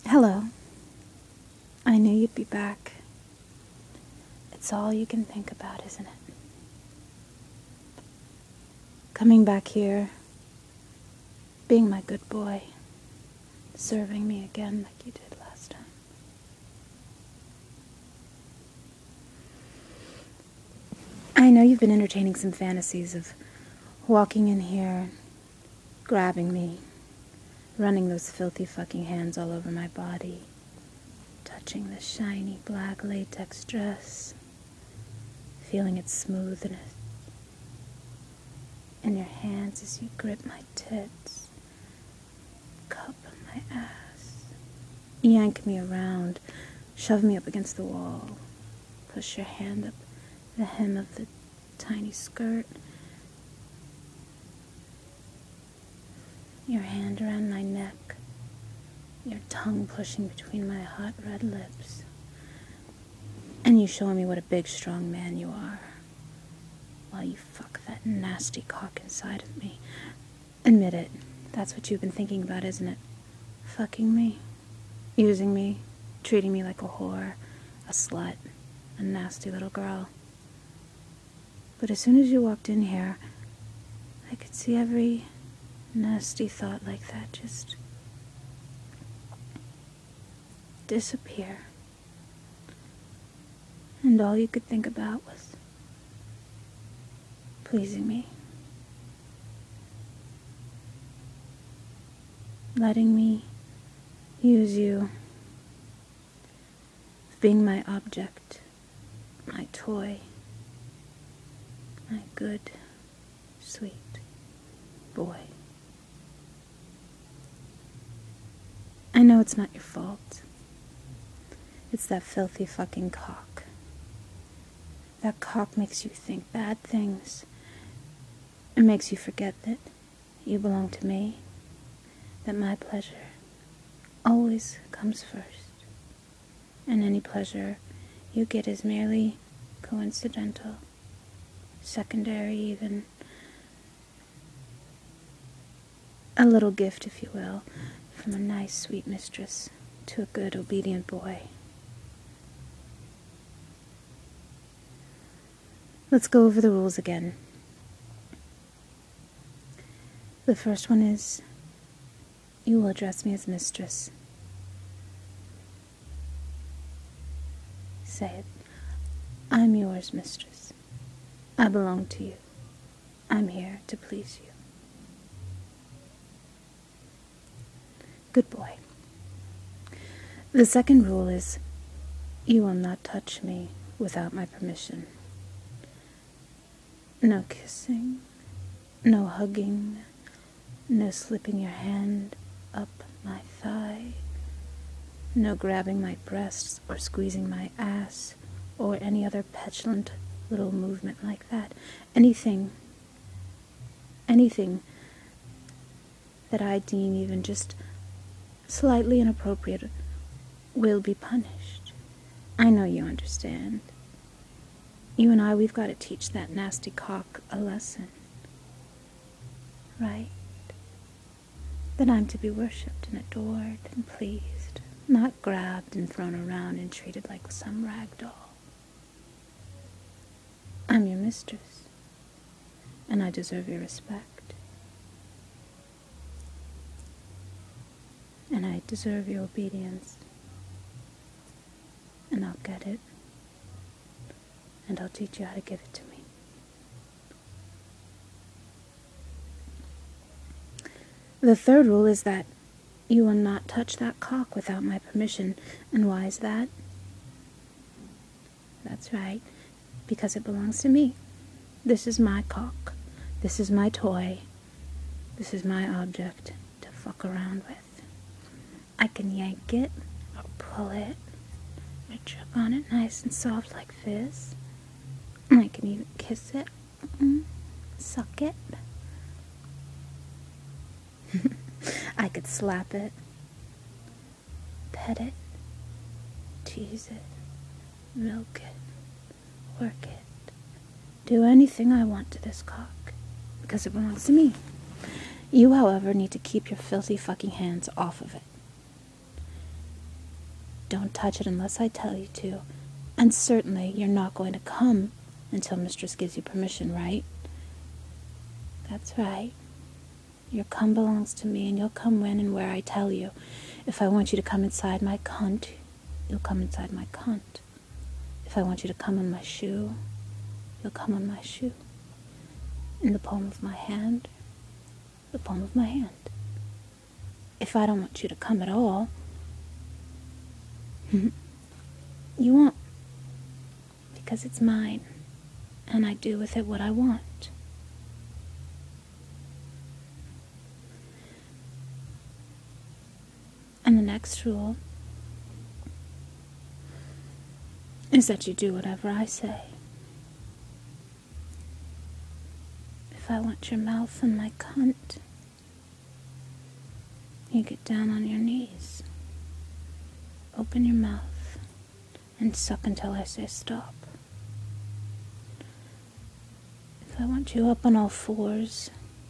Hello. I knew you'd be back. It's all you can think about, isn't it? Coming back here, being my good boy, serving me again like you did last time. I know you've been entertaining some fantasies of walking in here, grabbing me, running those filthy fucking hands all over my body, touching the shiny black latex dress, feeling its smoothness in your hands as you grip my tits, cup my ass, yank me around, shove me up against the wall, push your hand up the hem of the tiny skirt, your hand around my neck, your tongue pushing between my hot red lips, and you showing me what a big, strong man you are, while you fuck that nasty cock inside of me. Admit it, that's what you've been thinking about, isn't it? Fucking me, using me, treating me like a whore, a slut, a nasty little girl. But as soon as you walked in here, I could see every nasty thought like that just disappear. And all you could think about was pleasing me. Letting me use you, being my object, my toy, my good, sweet boy. I know it's not your fault. It's that filthy fucking cock. That cock makes you think bad things. It makes you forget that you belong to me, that my pleasure always comes first, and any pleasure you get is merely coincidental, secondary even, a little gift, if you will, from a nice, sweet mistress to a good, obedient boy. Let's go over the rules again. The first one is, you will address me as mistress. Say it. I'm yours, mistress. I belong to you. I'm here to please you. Good boy. The second rule is, you will not touch me without my permission. No kissing, no hugging, no slipping your hand up my thigh, no grabbing my breasts or squeezing my ass or any other petulant little movement like that. Anything that I deem even just slightly inappropriate will be punished. I know you understand. You and I, we've got to teach that nasty cock a lesson. Right? That I'm to be worshipped and adored and pleased, not grabbed and thrown around and treated like some rag doll. I'm your mistress, and I deserve your respect. And I deserve your obedience. And I'll get it. And I'll teach you how to give it to me. The third rule is that you will not touch that cock without my permission. And why is that? That's right, because it belongs to me. This is my cock. This is my toy. This is my object to fuck around with. I can yank it, or pull it, or jerk on it nice and soft like this. I can even kiss it, suck it. I could slap it, pet it, tease it, milk it, work it, do anything I want to this cock, because it belongs to me. You, however, need to keep your filthy fucking hands off of it. Don't touch it unless I tell you to. And certainly you're not going to come until Mistress gives you permission, right? That's right. Your cum belongs to me, and you'll come when and where I tell you. If I want you to come inside my cunt, you'll come inside my cunt. If I want you to come on my shoe, you'll come on my shoe. In the palm of my hand, the palm of my hand. If I don't want you to come at all, you won't. Because it's mine, and I do with it what I want. And the next rule is that you do whatever I say. If I want your mouth on my cunt, you get down on your knees, open your mouth, and suck until I say stop. If I want you up on all fours,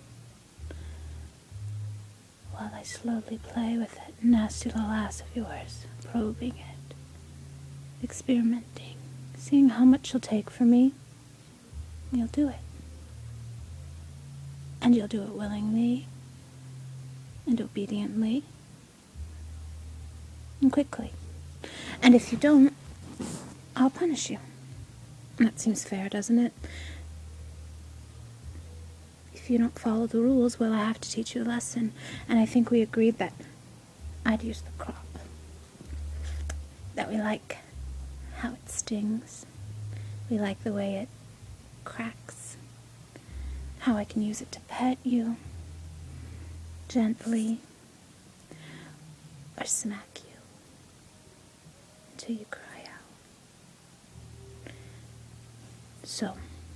while I slowly play with that nasty little ass of yours, probing it, experimenting, seeing how much you'll take from me, you'll do it. And you'll do it willingly, and obediently, and quickly. And if you don't, I'll punish you. That seems fair, doesn't it? If you don't follow the rules, well, I have to teach you a lesson. And I think we agreed that I'd use the crop. That we like how it stings. We like the way it cracks. How I can use it to pet you gently or smack you until you cry out. So,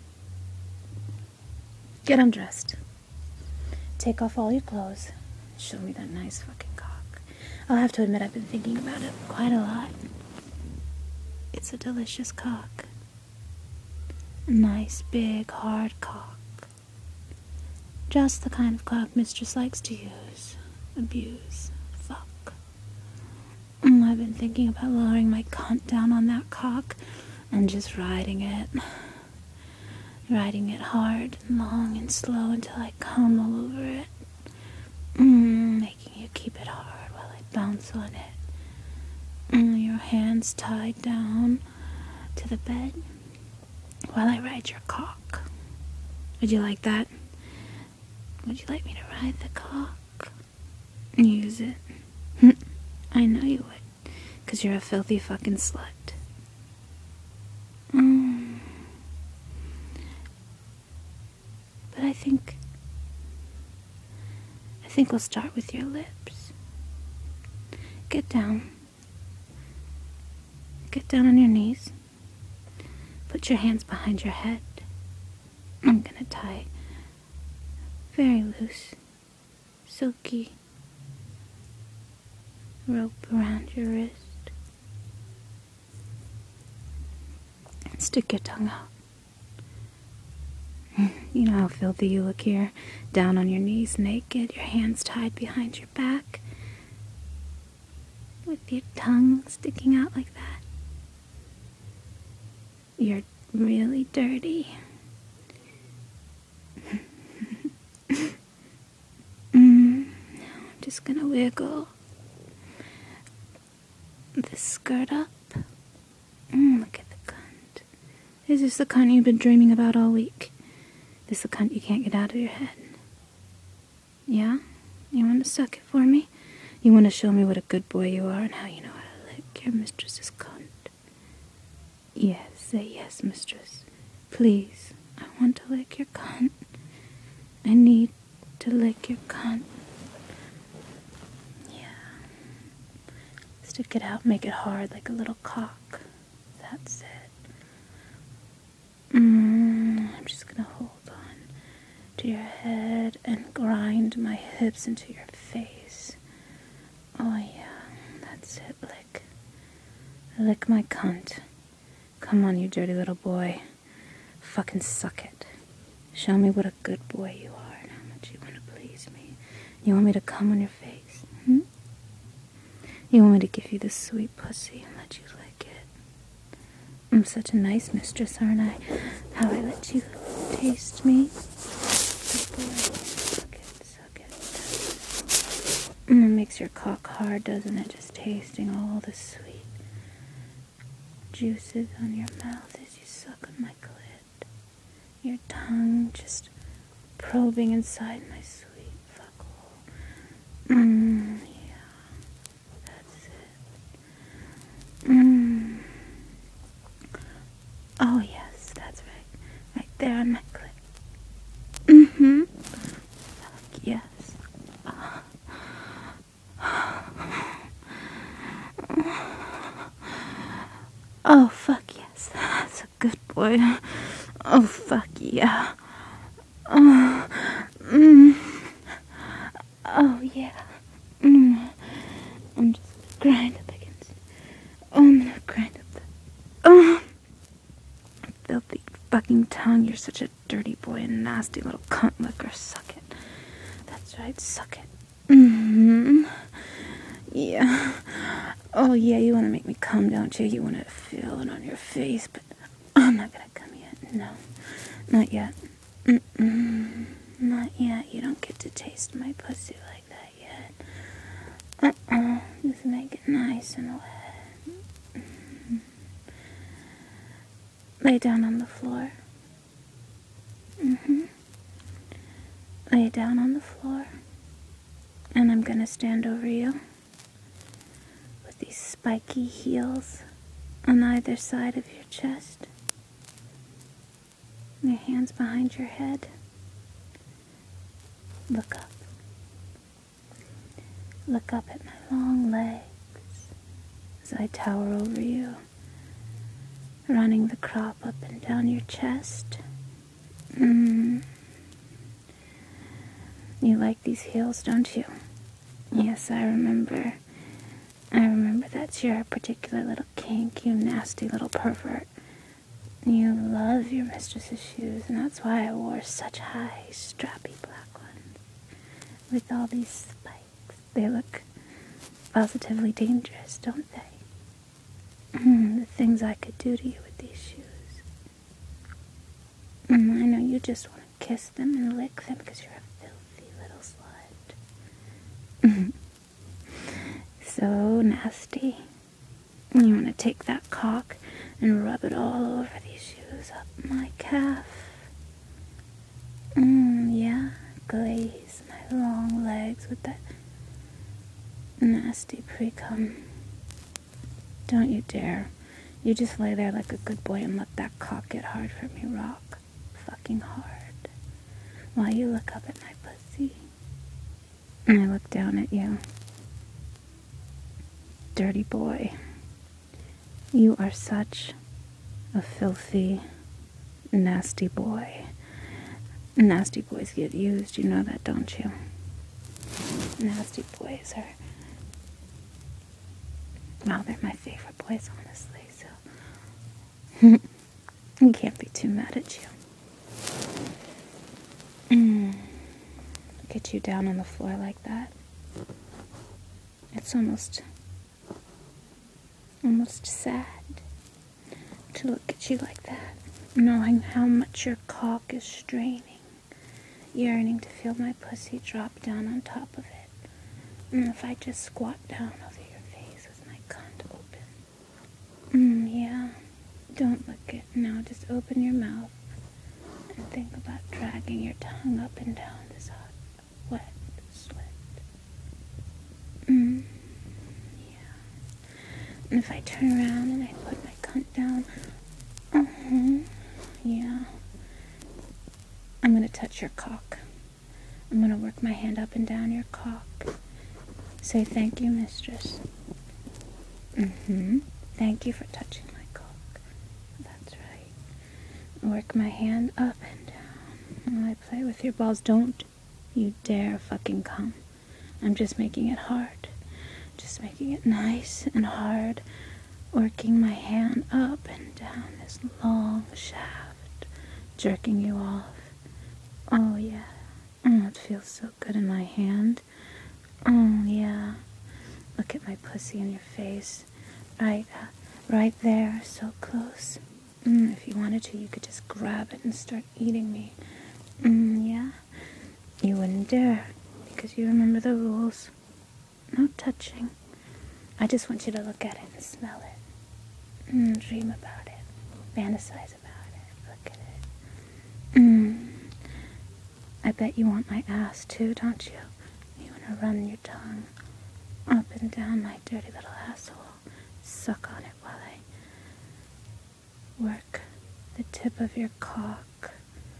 get undressed. Take off all your clothes. Show me that nice fucking cock. I'll have to admit I've been thinking about it quite a lot. It's a delicious cock. A nice, big, hard cock. Just the kind of cock Mistress likes to use, abuse, fuck. I've been thinking about lowering my cunt down on that cock and just riding it. Riding it hard and long and slow until I come all over it. Making you keep it hard while I bounce on it. Your hands tied down to the bed while I ride your cock. Would you like that? Would you like me to ride the cock? Use it? I know you would, 'cause you're a filthy fucking slut. But I think we'll start with your lips. Get down. Get down on your knees. Put your hands behind your head. I'm gonna tie very loose, silky rope around your wrist. Stick your tongue out. You know how filthy you look here, down on your knees, naked, your hands tied behind your back, with your tongue sticking out like that. You're really dirty. I'm just gonna wiggle this skirt up. Look at the cunt. Is this the cunt you've been dreaming about all week? This the cunt you can't get out of your head? Yeah? You want to suck it for me? You want to show me what a good boy you are and how you know how to lick your mistress's cunt? Yes, say yes, mistress. Please, I want to lick your cunt. I need to lick your cunt. Yeah. Stick it out, make it hard like a little cock. That's it. I'm just gonna hold on to your head and grind my hips into your face. Oh yeah, that's it, lick. Lick my cunt. Come on, you dirty little boy. Fucking suck it. Show me what a good boy you are and how much you want to please me. You want me to come on your face? You want me to give you this sweet pussy and let you lick it? I'm such a nice mistress, aren't I? How I let you taste me? Good boy. Suck it, suck it. It makes your cock hard, doesn't it? Just tasting all the sweet juices on your mouth as you suck on my clit. Your tongue just probing inside my sweet fuckhole. Yeah. That's it. Oh, yes, that's right. Right there on my clit. Fuck, yes. Oh, fuck, yes. That's a good boy. Oh, fuck, yeah. Oh, oh yeah. I'm just gonna grind up against. Oh, I'm gonna grind up the. Oh, filthy fucking tongue. You're such a dirty boy and nasty little cunt licker. Suck it. That's right. Suck it. Yeah. Oh yeah. You want to make me come, don't you? You want to feel it on your face, but I'm not gonna come yet. No, not yet. Not yet. You don't get to taste my pussy like that yet. Just make it nice and wet. Lay down on the floor. Lay down on the floor. And I'm gonna stand over you with these spiky heels on either side of your chest. Your hands behind your head. Look up. Look up at my long legs as I tower over you, running the crop up and down your chest. You like these heels, don't you? Yes, I remember. That's your particular little kink, you nasty little pervert. You love your mistress's shoes, and that's why I wore such high, strappy black ones with all these spikes. They look positively dangerous, don't they? The things I could do to you with these shoes. I know you just want to kiss them and lick them because you're a filthy little slut. So nasty. You want to take that cock and rub it all over these shoes up my calf. Yeah, glaze my long legs with that nasty pre-cum. Don't you dare. You just lay there like a good boy and let that cock get hard for me, rock fucking hard, while you look up at my pussy. And I look down at you. Dirty boy. You are such a filthy, nasty boy. Nasty boys get used, you know that, don't you? Nasty boys are... Well, they're my favorite boys, honestly, so... I can't be too mad at you. Get you down on the floor like that. It's almost sad to look at you like that, knowing how much your cock is straining, yearning to feel my pussy drop down on top of it. And if I just squat down over your face with my cunt open. Yeah. Don't lick it. Now just open your mouth and think about dragging your tongue up and down this hot, wet slit. And if I turn around and I put my cunt down, yeah, I'm gonna touch your cock. I'm gonna work my hand up and down your cock. Say thank you, mistress. Thank you for touching my cock. That's right. Work my hand up and down. And I play with your balls. Don't you dare fucking come. I'm just making it hard. Just making it nice and hard, working my hand up and down this long shaft, jerking you off. Oh yeah, it feels so good in my hand. Oh yeah, look look at my pussy in your face. Right there, so close. If you wanted to, you could just grab it and start eating me. Yeah? You wouldn't dare, because you remember the rules. No touching. I just want you to look at it and smell it. Dream about it. Fantasize about it. Look at it. I bet you want my ass too, don't you? You want to run your tongue up and down my dirty little asshole. Suck on it while I work the tip of your cock.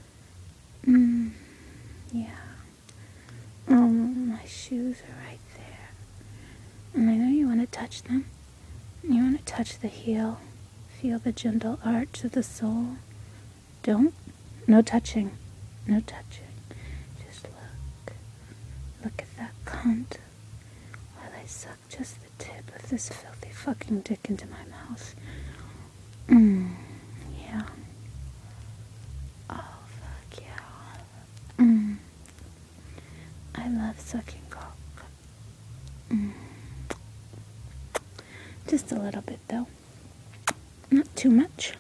Yeah. Oh, my shoes are right there. And I know you want to touch them. You want to touch the heel. Feel the gentle arch of the sole. Don't. No touching. No touching. Just look. Look at that cunt. While I suck just the tip of this filthy fucking dick into my mouth. Yeah. Oh, fuck yeah. I love sucking cock. Just a little bit, though. Not too much.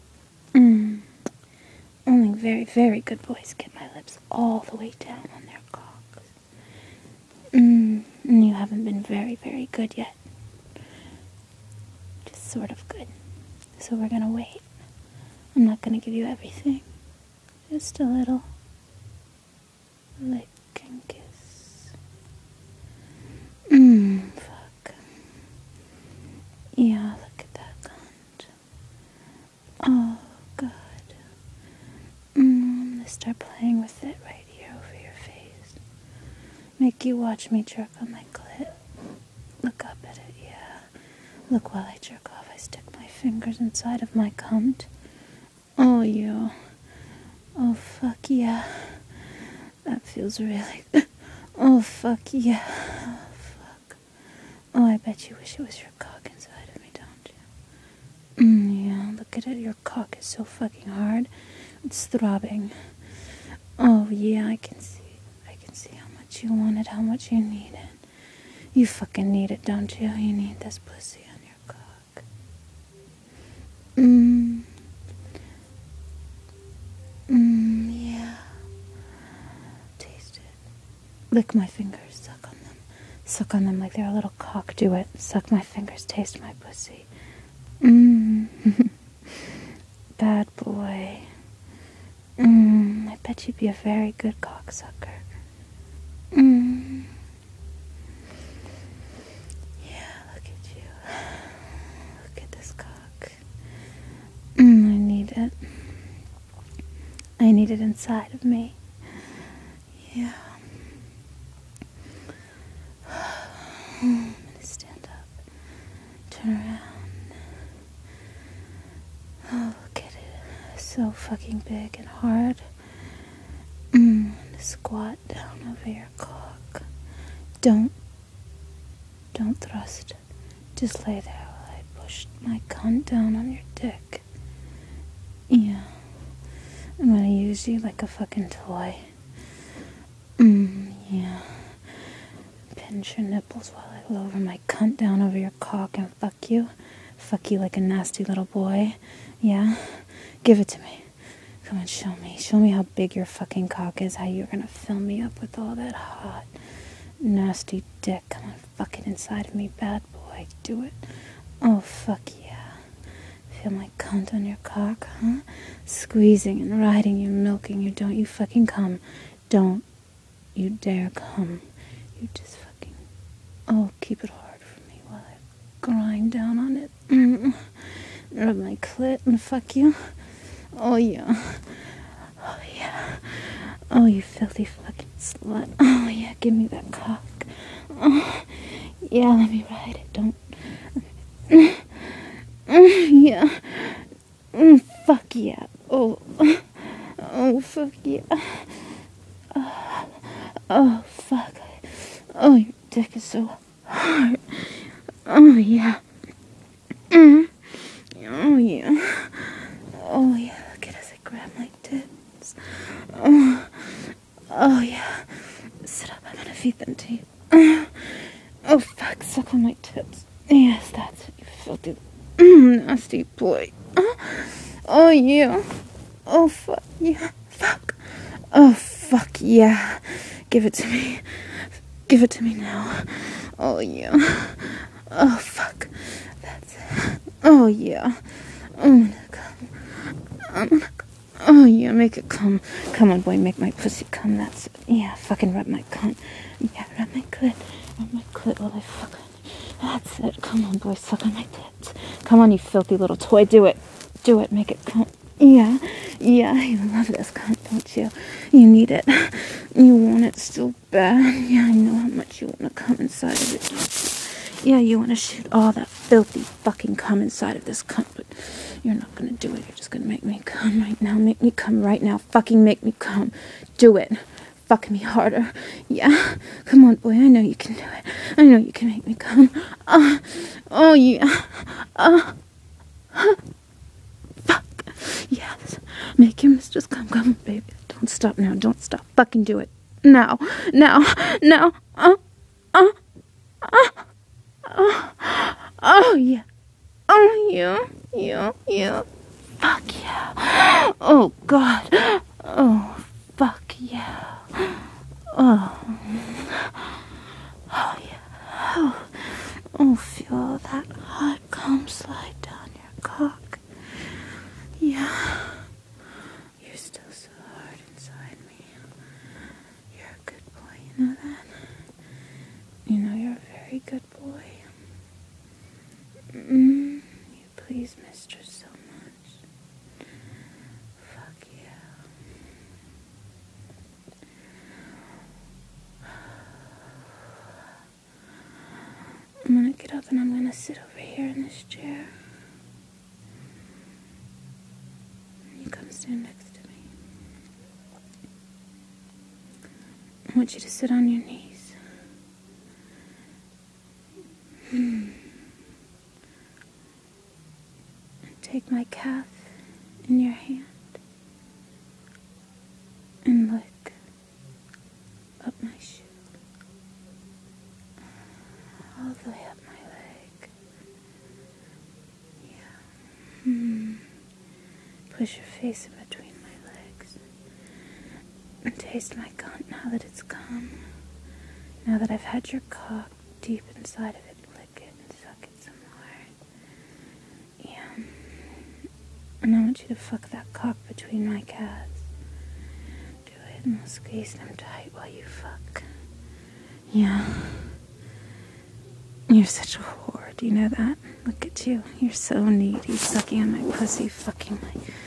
Only very, very good boys get my lips all the way down on their cocks. And you haven't been very, very good yet. Just sort of good. So we're gonna wait. I'm not gonna give you everything. Just a little lick and kiss. Fuck. Yeah, look at that cunt. Oh, God. I'm gonna start playing with it right here over your face. Make you watch me jerk on my clit. Look up at it, yeah. Look while I jerk off, I stick my fingers inside of my cunt. Oh, yeah. Oh, fuck yeah. That feels really good. Oh, fuck yeah. Oh, fuck. Oh, I bet you wish it was your cock inside of me, don't you? Yeah, look at it. Your cock is so fucking hard. It's throbbing. Oh, yeah, I can see. I can see how much you want it, how much you need it. You fucking need it, don't you? You need this pussy on your cock. Yeah. Taste it. Lick my fingers, suck on them. Suck on them like they're a little cock. Do it. Suck my fingers, taste my pussy. Bad boy. I bet you'd be a very good cocksucker. Yeah, look at you. Look at this cock. I need it. I need it inside of me. Yeah. I'm gonna stand up. Turn around. Oh, look at it. So fucking big and hard. Squat down over your cock. Don't thrust. Just lay there while I push my cunt down on your dick. Yeah. I'm gonna use you like a fucking toy. Yeah. Pinch your nipples while I lower my cunt down over your cock and fuck you. Fuck you like a nasty little boy. Yeah? Give it to me. Come on, show me. Show me how big your fucking cock is, how you're gonna fill me up with all that hot, nasty dick. Come on, fuck it inside of me, bad boy. Do it. Oh, fuck yeah. Feel my cunt on your cock, huh? Squeezing and riding you, milking you. Don't you fucking come. Don't you dare come. You just fucking... Oh, keep it hard for me while I grind down on it. Rub my clit and fuck you. Oh, yeah. Oh, yeah. Oh, you filthy fucking slut. Oh, yeah, give me that cock. Oh, yeah, let me ride it. Don't... Yeah. Fuck yeah. Oh. Oh, fuck yeah. Oh, fuck. Oh, your dick is so hard. Oh, yeah. Oh, yeah. Oh, yeah. Look at as I grab my tits. Oh, yeah. Sit up. I'm gonna feed them to you. Oh, fuck. Suck on my tits. Yes, that's it, you filthy, nasty boy. Oh, yeah. Oh, fuck, yeah. Fuck. Oh, fuck, yeah. Give it to me. Give it to me now. Oh, yeah. Oh, fuck. That's it. Oh, yeah. I'm gonna come. I'm gonna come. Oh, yeah, make it come. Come on, boy, make my pussy come. That's it. Yeah, fucking rub my cunt. Yeah, rub my clit. Rub my clit while I fuck on. That's it. Come on, boy, suck on my tits. Come on, you filthy little toy. Do it. Do it. Make it come. Yeah. Yeah, you love this cunt, don't you? You need it. You want it so bad. Yeah, I know how much you want to come inside of it, don't you? Yeah, you want to shoot all that filthy fucking cum inside of this cunt, but you're not going to do it. You're just going to make me come right now. Make me come right now. Fucking make me come. Do it. Fuck me harder. Yeah. Come on, boy. I know you can do it. I know you can make me come. Oh, yeah. Fuck. Yes. Make your mistress come. Come on, baby. Don't stop now. Don't stop. Fucking do it. Now. Now. Now. Oh, yeah. Oh, yeah. Yeah. Yeah. Fuck yeah. Oh, God. Oh, fuck yeah. Oh. Oh, yeah. Oh, feel that hot cum slide down your cock. Yeah. You're still so hard inside me. You're a good boy, you know that? You know you're a very good boy. You please mistress so much. Fuck yeah. I'm gonna get up and I'm gonna sit over here in this chair. You come stand next to me. I want you to sit on your knees. And take my calf in your hand and lick up my shoe. All the way up my leg. Yeah. Push your face in between my legs. And taste my cunt now that it's come. Now that I've had your cock deep inside of it, lick it and suck it some more. Yeah. And I want you to fuck that cock between my calves. Do it and I'll squeeze them tight while you fuck. Yeah. You're such a whore, do you know that? Look at you. You're so needy, sucking on my pussy, fucking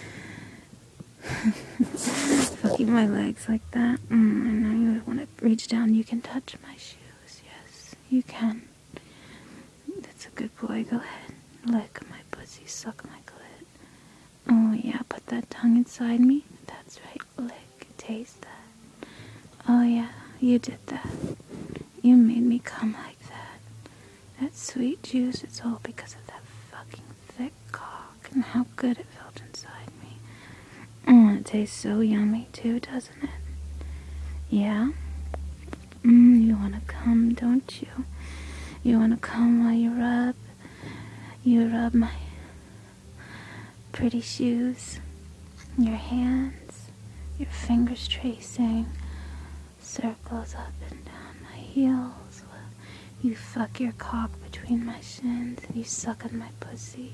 my legs like that. I know you want to reach down. You can touch my shoes. Yes, you can. That's a good boy. Go ahead. Lick my pussy, suck my clit. Oh yeah, put that tongue inside me. That's right. Lick, taste that. Oh yeah, you did that. You made me come like that. That sweet juice, it's all because of that fucking thick cock and how good it felt inside me. Oh, it tastes so yummy too, doesn't it? Yeah? You wanna come, don't you? You wanna come while you rub my pretty shoes, your hands, your fingers tracing circles up and down my heels. You fuck your cock between my shins and you suck on my pussy.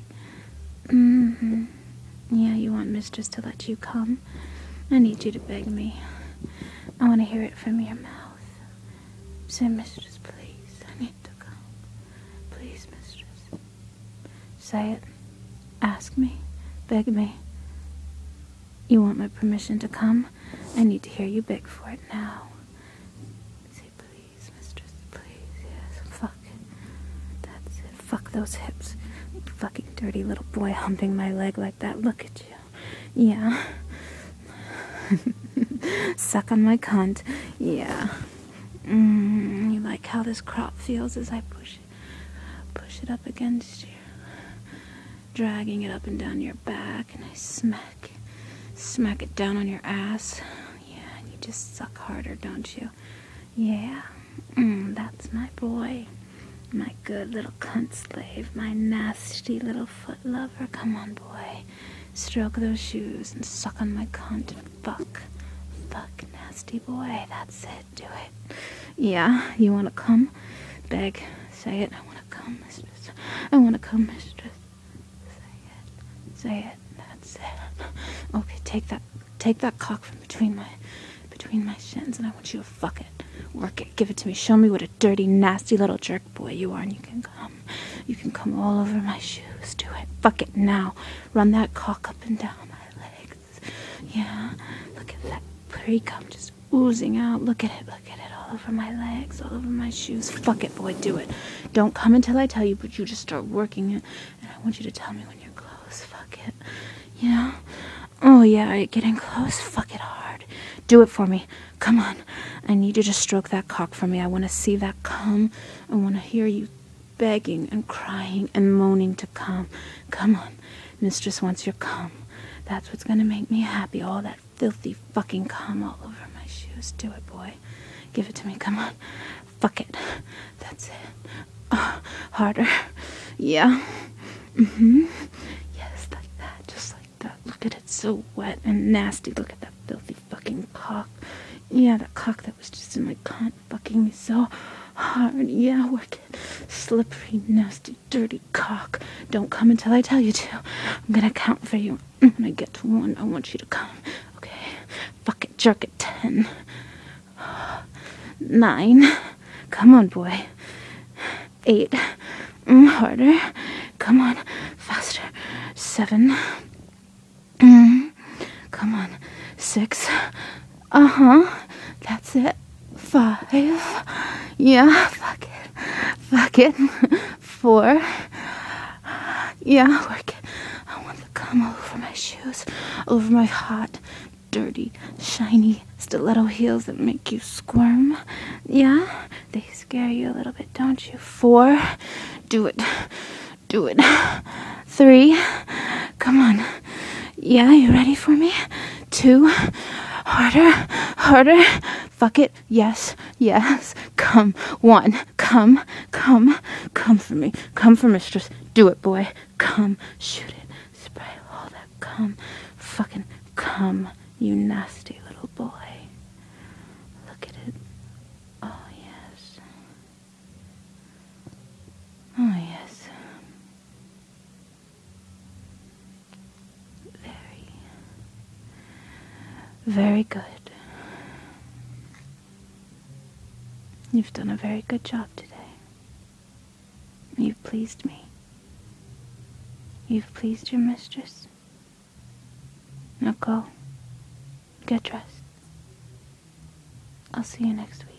Yeah, you want mistress to let you come? I need you to beg me. I want to hear it from your mouth. Say, mistress, please, I need to come. Please, mistress. Say it. Ask me. Beg me. You want my permission to come? I need to hear you beg for it now. Say, please, mistress, please, yes, fuck. That's it. Fuck those hips. Fucking dirty little boy humping my leg like that. Look at you. Yeah. Suck on my cunt. Yeah. You like how this crop feels as I push it up against you, dragging it up and down your back, and I smack it down on your ass. Yeah, and you just suck harder, don't you? Yeah. That's my boy. My good little cunt slave, my nasty little foot lover. Come on, boy. Stroke those shoes and suck on my cunt and fuck. Fuck, nasty boy. That's it. Do it. Yeah, you wanna come? Beg. Say it. I wanna come, mistress. I wanna come, mistress. Say it. That's it. Okay, take that cock from between my shins, and I want you to fuck it. Work it. Give it to me. Show me what a dirty, nasty little jerk boy you are, and you can come. You can come all over my shoes. Do it. Fuck it now. Run that cock up and down my legs. Yeah. Look at that pre-cum just oozing out. Look at it. Look at it. All over my legs. All over my shoes. Fuck it, boy. Do it. Don't come until I tell you, but you just start working it, and I want you to tell me when you're close. Fuck it. Yeah. Oh, yeah. Are you getting close? Fuck it hard. Do it for me. Come on. I need you to stroke that cock for me. I want to see that come. I want to hear you begging and crying and moaning to come. Come on. Mistress wants your cum. That's what's going to make me happy. All that filthy fucking cum all over my shoes. Do it, boy. Give it to me. Come on. Fuck it. That's it. Harder. Yeah. Mm-hmm. Yes, like that. Just like that. Look at it. So wet and nasty. Look at that filthy fucking cock. Yeah, that cock that was just in my cunt fucking me so hard. Yeah, work it. Slippery, nasty, dirty cock. Don't come until I tell you to. I'm gonna count for you. When I get to 1, I want you to come. Okay. Fuck it. Jerk it. 10. 9. Come on, boy. 8. Harder. Come on. Faster. 7. Come on. 6. That's it. 5. Yeah, fuck it. Fuck it. 4. Yeah, work it. I want the cum all over my shoes, all over my hot, dirty, shiny stiletto heels that make you squirm. Yeah, they scare you a little bit, don't you? 4. Do it. Do it. 3. Come on. Yeah, you ready for me? 2. Harder, harder. Fuck it. Yes, yes. Come. 1. Come for me. Come for mistress. Do it, boy. Come. Shoot it. Spray all that cum. Fucking come, you nasty little boy. Look at it. Oh, yes. Oh, yes. Very good. You've done a very good job today. You've pleased me. You've pleased your mistress. Now go. Get dressed. I'll see you next week.